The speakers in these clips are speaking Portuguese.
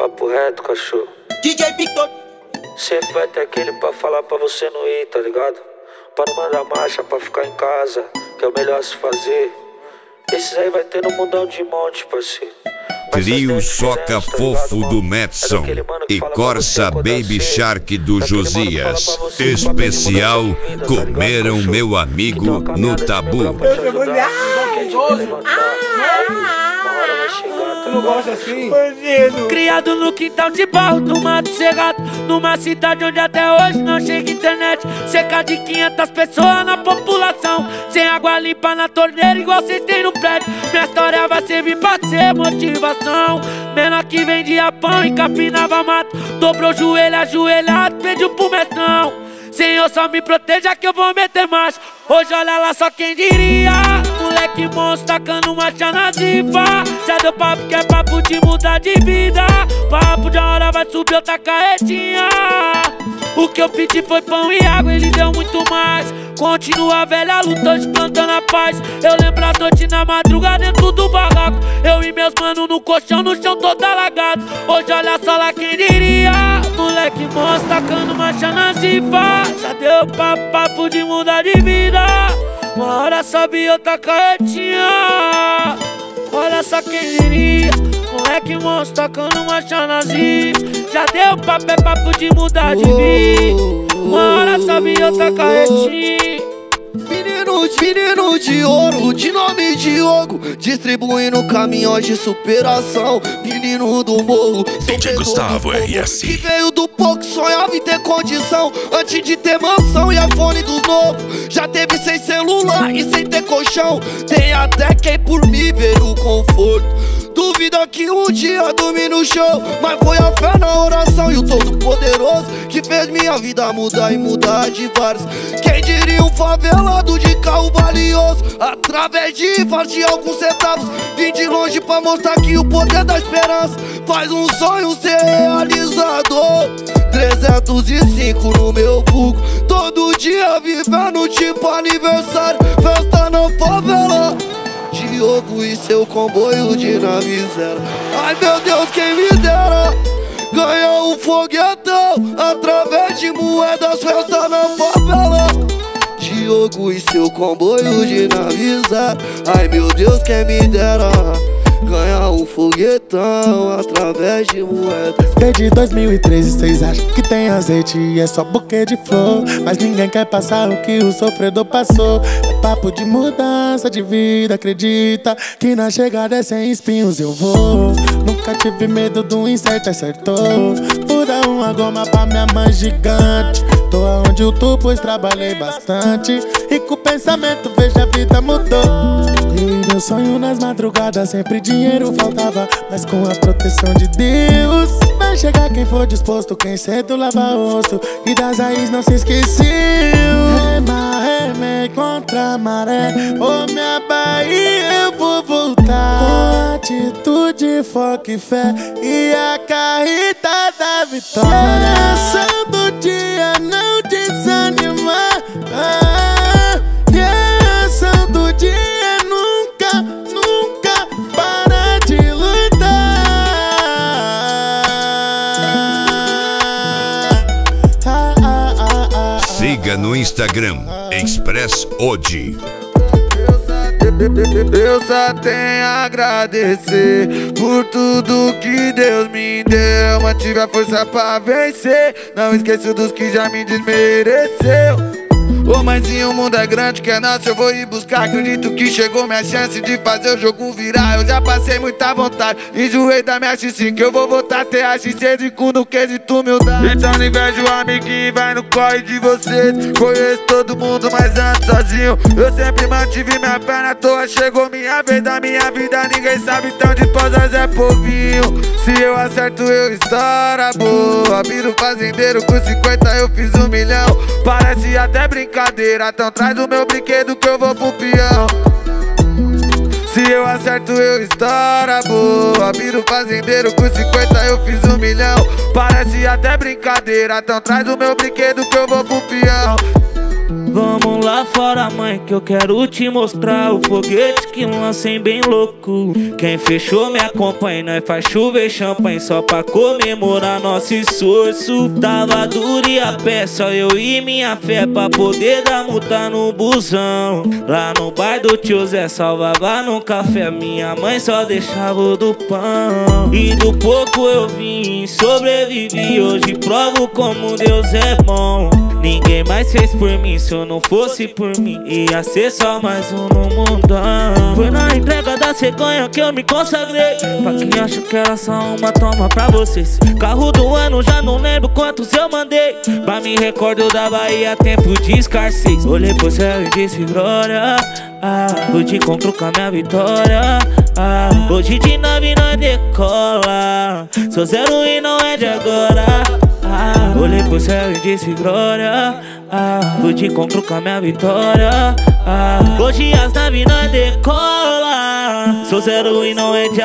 Papo reto, cachorro. DJ Victor. Sempre vai ter aquele pra falar pra você não ir, tá ligado? Pra não mandar marcha, pra ficar em casa, que é o melhor se fazer. Esses aí vai ter no mundão de monte, parceiro. Trio Soca Fofo do Madson e Corsa Baby Shark do Josias. Especial Comeram Meu Amigo no Tabu. Tu não gosta assim? Criado no quintal de barro, no mato cerrado, numa cidade onde até hoje não chega internet. Cerca de 500 pessoas na população, sem água limpa na torneira igual cês tem no prédio. Minha história vai servir pra ser motivação. Menor que vendia pão e capinava mato, dobrou o joelho ajoelhado, pediu pro mestrão: Senhor, só me proteja que eu vou meter marcha. Hoje olha lá só quem diria, moleque monstro tacando marcha na zifa. Já deu papo que é papo de mudar de vida, papo de uma hora vai subir outra carretinha. O que eu pedi foi pão e água, ele deu muito mais. Continua a velha luta, hoje plantando a paz. Eu lembro a noite na madrugada dentro do barraco, eu e meus manos no colchão, no chão todo alagado. Hoje olha só lá quem diria, moleque monstro tacando marcha na zifa. Já deu papo de mudar de vida, uma hora sobe outra carretinha. Olha só quem diria, moleque monstro tacando marcha na zifa. Já deu papo de mudar de vida, uma hora sobe outra carretinha. Menino de ouro, de nome Diogo, distribuindo caminhões de superação. Menino do morro, DJ Gustavo RS, que veio do pouco, sonhava em ter condição antes de ter mansão e iPhone do novo. Já teve sem celular e sem ter colchão, tem até quem por mim ver o conforto. Duvida que um dia dormi no chão, mas foi a fé na oração e o Todo-Poderoso que fez minha vida mudar e mudar de vários. Quem diria um favelado de carro valioso, através de fardos de alguns centavos. Vim de longe pra mostrar que o poder da esperança faz um sonho ser realizado. 305 no meu buco, todo dia vivendo tipo aniversário, festa na favela. Diogo e seu comboio de nave zero. Ai meu Deus, quem me dera ganhar um foguetão através de moedas, festa na favela. Diogo e seu comboio de nave zero. Ai meu Deus, quem me dera ganhar um foguetão através de moedas. Desde 2013 cês acham que tem azeite e é só buquê de flor, mas ninguém quer passar o que o sofredor passou. É papo de mudança de vida, acredita que na chegada é sem espinhos eu vou. Nunca tive medo do incerto, acertou. Fura uma goma pra minha mãe gigante. Tô aonde eu tô, pois trabalhei bastante, e com o pensamento vejo a vida mudou. Eu e meu sonho nas madrugadas, sempre dinheiro faltava, mas com a proteção de Deus vai chegar quem for disposto, quem cedo lava o rosto e das raízes não se esqueceu. Remei contra a maré, ô minha Bahia eu vou voltar. Com atitude, foco e fé e a carreta da vitória. Oração do dia, não desanimar. Oração do dia, nunca para de lutar. siga no Instagram Express Odi. Eu só tenho a agradecer por tudo que Deus me deu. Mantive a força pra vencer, não esqueço dos que já me desmereceu. Ô mãezinho, o mundo é grande, que é nosso, eu vou ir buscar. Acredito que chegou minha chance de fazer o jogo virar. Eu já passei muita vontade, enjoei da minha X5, que eu vou voltar a ter a X6 de cu no quesito humildade. Então não invejo o amigo que vai no corre de vocês. Conheço todo mundo, mas ando sozinho. Eu sempre mantive minha fé na toa, chegou minha vez da minha vida, ninguém sabe, então de posas é povinho. Se eu acerto eu estoura boa, viro fazendeiro, com 50 eu fiz 1 milhão. Parece até brincadeira, então traz o meu brinquedo que eu vou pro peão. Se eu acerto eu estoura boa, viro fazendeiro, com 50 eu fiz 1 milhão. Parece até brincadeira, então traz o meu brinquedo que eu vou pro peão. Vamos lá fora, mãe, que eu quero te mostrar o foguete que lancem bem louco. Quem fechou me acompanha, nós faz chover champanhe só pra comemorar nosso esforço. Tava duro e a pé, só eu e minha fé pra poder dar multa no busão. Lá no bar do tio Zé salvava no café, minha mãe só deixava o do pão. E do pouco eu vim, sobrevivi, hoje provo como Deus é bom. Ninguém mais fez por mim, se eu não fosse por mim ia ser só mais um no mundão. Foi na entrega da cegonha que eu me consagrei. Pra quem acha que era só uma, toma pra vocês. Carro do ano, já não lembro quantos eu mandei. Pra me recordo da Bahia, tempo de escassez. Olhei pro céu e disse glória, vou te encontro com a minha vitória. Hoje de nave nós decola, sou zero e não é de agora. Olhei pro céu e disse glória, vou te encontro com a minha vitória. Hoje as naves nós decola, sou zero e não é de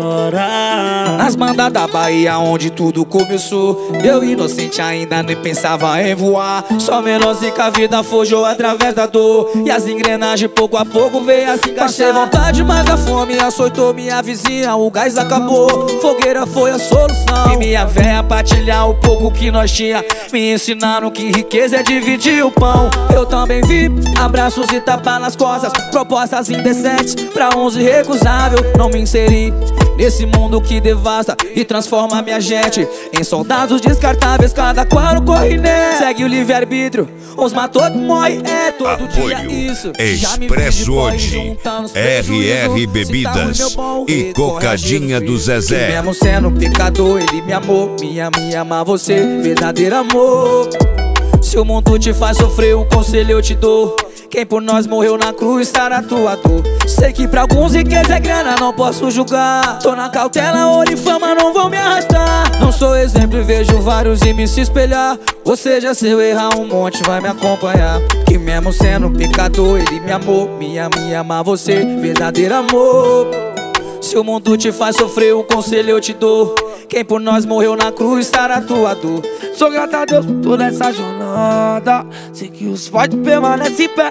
agora. Nas bandas da Bahia onde tudo começou, eu inocente ainda nem pensava em voar. Só menorzinho que a vida forjou através da dor, e as engrenagens pouco a pouco veio a se encaixar. Passei vontade, mas a fome açoitou minha vizinha. O gás acabou, fogueira foi a solução. E minha véia partilhar o pouco que nós tinha. Me ensinaram que riqueza é dividir o pão. Eu também vi abraços e tapas nas costas, propostas indecentes pra uns irrecusável. Não me inseri nesse mundo que devasta e transforma minha gente em soldados descartáveis, cada qual corre nele. Segue o livre-arbítrio, uns matou que morre, é todo Apoio dia isso. Expresso hoje, RR Bebidas e Cocadinha do Zezé. Que mesmo sendo pecador, ele me amou, me ama você, verdadeiro amor. Se o mundo te faz sofrer, um conselho eu te dou: quem por nós morreu na cruz está na tua dor. Sei que pra alguns riqueza é grana, não posso julgar. Tô na cautela, ouro e fama não vão me arrastar. Não sou exemplo e vejo vários e me se espelhar. Ou seja, se eu errar um monte vai me acompanhar. Que mesmo sendo pecador, ele me amou, me ama você, verdadeiro amor. Se o mundo te faz sofrer, um conselho eu te dou: quem por nós morreu na cruz está na tua dor. Sou grato a Deus por toda essa jornada. Sei que os fortes permanecem em pé.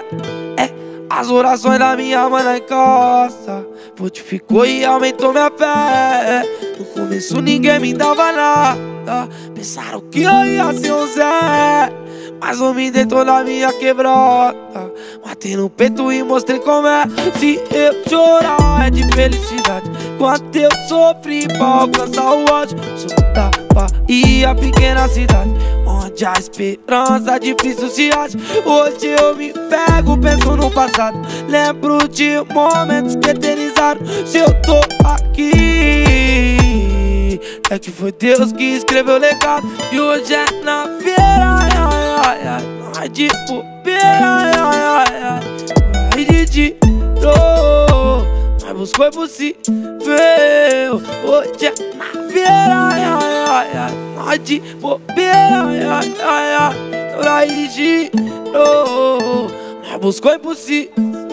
As orações da minha mãe na encosta fortificou e aumentou minha fé. No começo ninguém me dava nada, pensaram que eu ia ser um Zé, mas homem dentro da minha quebrota, matei no peito e mostrei como é. Se eu chorar é de felicidade, quanto eu sofri pra alcançar o ódio. Sou da Bahia, pequena cidade, onde a esperança difícil se acha. Hoje eu me pego, penso no passado, lembro de momentos que eternizaram. Se eu tô aqui, é que foi Deus que escreveu o legado. E hoje é na feira, nós de bobeira, nós de tiro, nós buscou impossível. Hoje é na feira, nós de bobeira, nós de tiro, nós buscou impossível.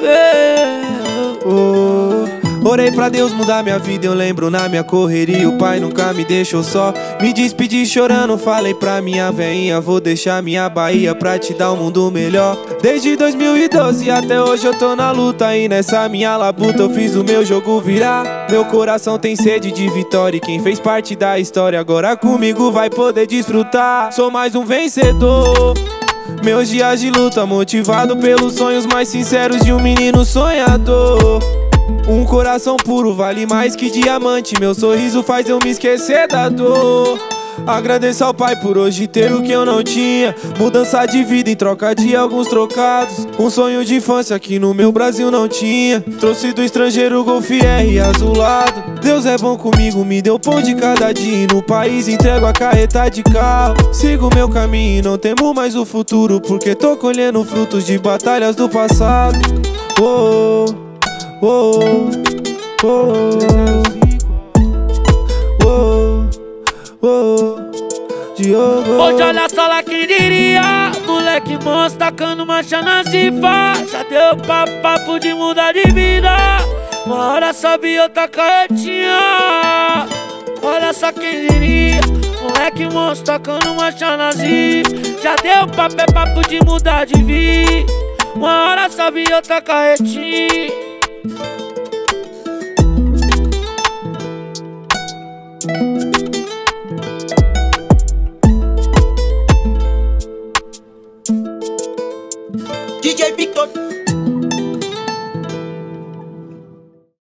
Orei pra Deus mudar minha vida, eu lembro na minha correria o pai nunca me deixou só. Me despedi chorando, falei pra minha veinha: vou deixar minha Bahia pra te dar um mundo melhor. Desde 2012 até hoje eu tô na luta, e nessa minha labuta eu fiz o meu jogo virar. Meu coração tem sede de vitória, e quem fez parte da história agora comigo vai poder desfrutar. Sou mais um vencedor, meus dias de luta motivado pelos sonhos mais sinceros de um menino sonhador. Um coração puro vale mais que diamante, meu sorriso faz eu me esquecer da dor. Agradeço ao pai por hoje ter o que eu não tinha, mudança de vida em troca de alguns trocados. Um sonho de infância que no meu Brasil não tinha, trouxe do estrangeiro Golf R azulado. Deus é bom comigo, me deu pão de cada dia, e no país entrego a carreta de carro. Sigo meu caminho e não temo mais o futuro, porque tô colhendo frutos de batalhas do passado. Oh, oh, oh, oh, oh, Diogo. Hoje olha só lá quem diria, moleque monstro tacando marcha na cifa. Já deu papo de mudar de vida, uma hora sobe outra carretinha. Olha só quem diria, moleque monstro tacando marcha na cifa. Já deu papo, é papo de mudar de vida. Uma hora sobe e outra carretinha. DJ Victor.